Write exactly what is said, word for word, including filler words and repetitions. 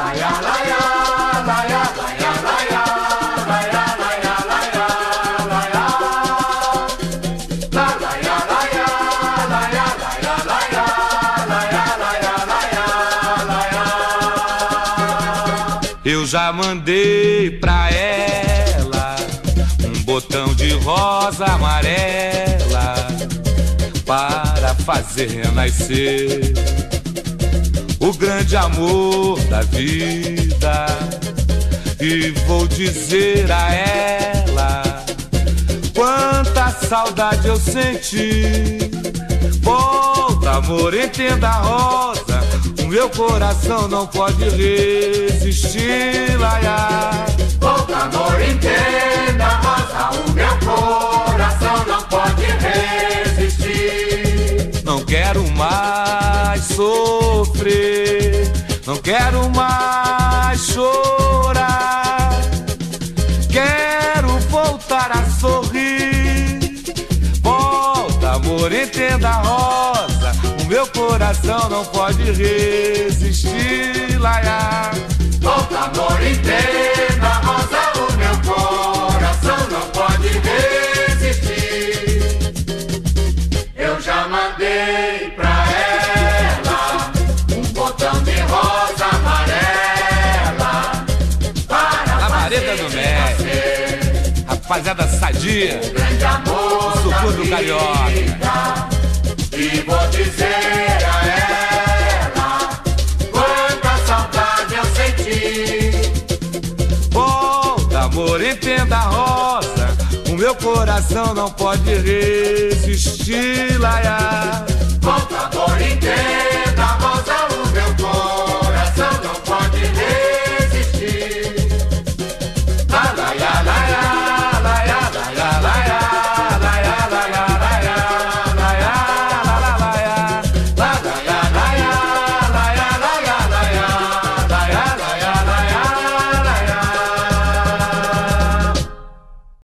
laia, laia, laia, laia, laia, laia, laia, laia, laia. La laia, laia, laia, laia, laia, laia, laia, laia, laia. Eu já mandei pra ela um botão de rosa amarela para fazer nascer o grande amor da vida. E vou dizer a ela quanta saudade eu senti. Volta, amor, entenda a rosa, o meu coração não pode resistir, laia. Volta, amor, entenda a rosa, o meu coração não pode resistir. Não quero mais sofrer, não quero mais chorar. Quero voltar a sorrir. Volta, amor, entenda a rosa, o meu coração não pode resistir, laia. Volta, amor, entenda a rosa, o meu coração não pode resistir. Eu já mandei pra ela um botão de rosa amarela para Labareda do México, rapaziada sadia, o grande amor o subúrbio carioca. E vou dizer a ela quanta saudade eu senti. Volta, amor, entenda a rosa, o meu coração não pode resistir, laia. Volta, amor, entenda a rosa,